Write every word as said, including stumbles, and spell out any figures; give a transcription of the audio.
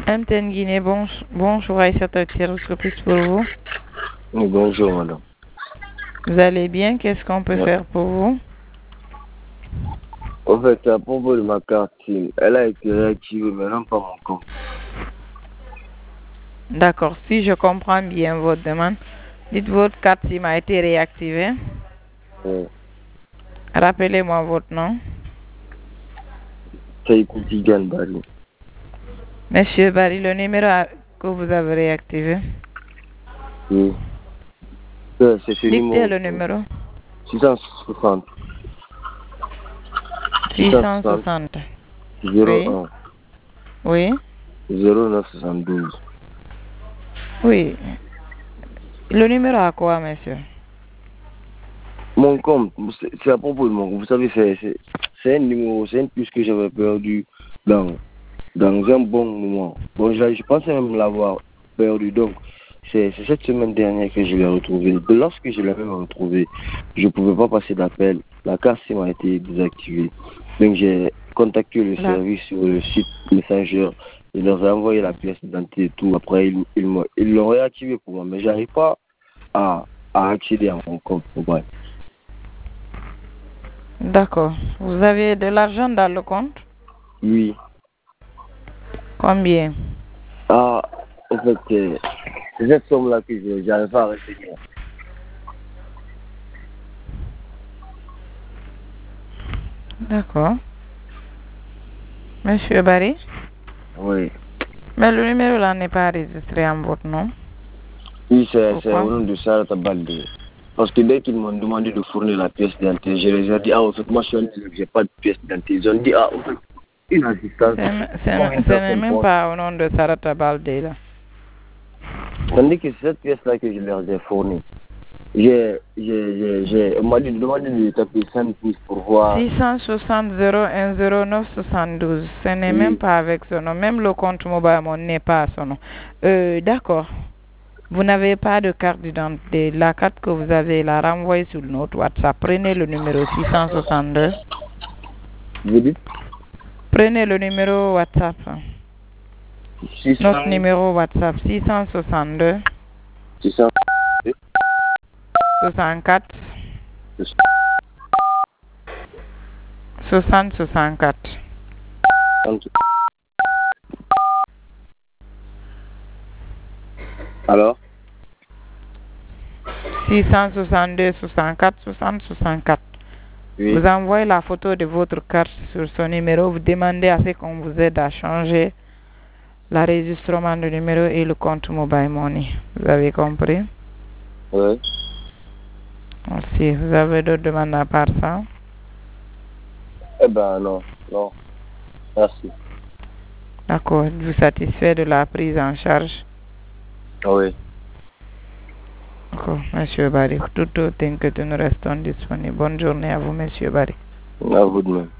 M T N Guinée, bon, bonjour Aïssa Tieroscopiste pour vous. Oui, bonjour madame. Vous allez bien? Qu'est-ce qu'on peut Ouais. faire pour vous? En fait, à propos de ma carte SIM, elle a été réactivée, mais non pas mon compte. D'accord, si je comprends bien votre demande, dites votre carte SIM a été réactivée. Ouais. Rappelez-moi votre nom. C'est Tigan Bali. Monsieur Barry, le numéro à- que vous avez réactivé. Oui. C'est c'est ce Dictez numéro. le numéro. six cent soixante. six six cent cent soixante. soixante. zéro Oui. un. Oui. zéro neuf soixante-douze. Oui. Le numéro à quoi, monsieur? Mon compte, c'est c'est à propos de mon compte. Vous savez, c'est c'est- c'est un numéro, c'est une puce que j'avais perdu dans, dans un bon moment. Bon, je, je pensais même l'avoir perdu. Donc, c'est c'est cette semaine dernière que je l'ai retrouvé. Lorsque je l'ai même retrouvé, je ne pouvais pas passer d'appel. La carte SIM a été désactivée. Donc, j'ai contacté le Là. service sur le site Messenger. Je leur ai envoyé la pièce d'identité et tout. Après, ils ils m'ont- ils l'ont réactivé pour moi. Mais j'arrive pas à, à accéder à mon compte. Ouais. D'accord. Vous avez de l'argent dans le compte? Oui. Combien? Ah, en fait, euh, c'est cette somme-là que je n'arrive pas à retenir. D'accord. Monsieur Barry? Oui. Mais le numéro là n'est pas enregistré en votre nom. Oui, c'est c'est Pourquoi? au nom de Sarata Balde. Parce que dès qu'ils m'ont demandé de fournir la pièce d'identité, je les ai dit, ah, en fait, moi, je suis un élève, j'ai pas de pièce d'identité. Ils ont dit, ah, en fait, une assistance. C'est m- c'est Comme m- une Ce n'est personne même porte. pas au nom de Sarata Balde là. Tandis que c'est cette pièce-là que je leur ai fournie. J'ai, j'ai, j'ai, j'ai, on m'a dit de demander de taper cinq pouces pour voir. six cent soixante zéro un zéro neuf soixante-douze. Ce n'est même Oui. pas avec ce nom. Même le compte mobile mon n'est pas à son nom. Euh, d'accord. Vous n'avez pas de carte d'identité. La carte que vous avez, la renvoyez sur notre WhatsApp. Prenez le numéro six cent soixante-deux. Vous dites Prenez le numéro WhatsApp. six Notre cents, numéro WhatsApp six cent soixante-deux six cents, soixante-quatre soixante soixante-quatre. alors six cent soixante-deux soixante-quatre soixante soixante-quatre. oui. Vous envoyez la photo de votre carte sur ce numéro. Vous demandez à ce qu'on vous aide à changer l'enregistrement du numéro et le compte mobile money. Vous avez compris? Oui. Merci. Vous avez d'autres demandes à part ça? Eh ben non, non. Merci. D'accord. Vous satisfait de la prise en charge? Oui. D'accord, Monsieur Barry. Tout autre que nous restons disponibles. Bonne journée à vous, Monsieur Barry. À vous de même.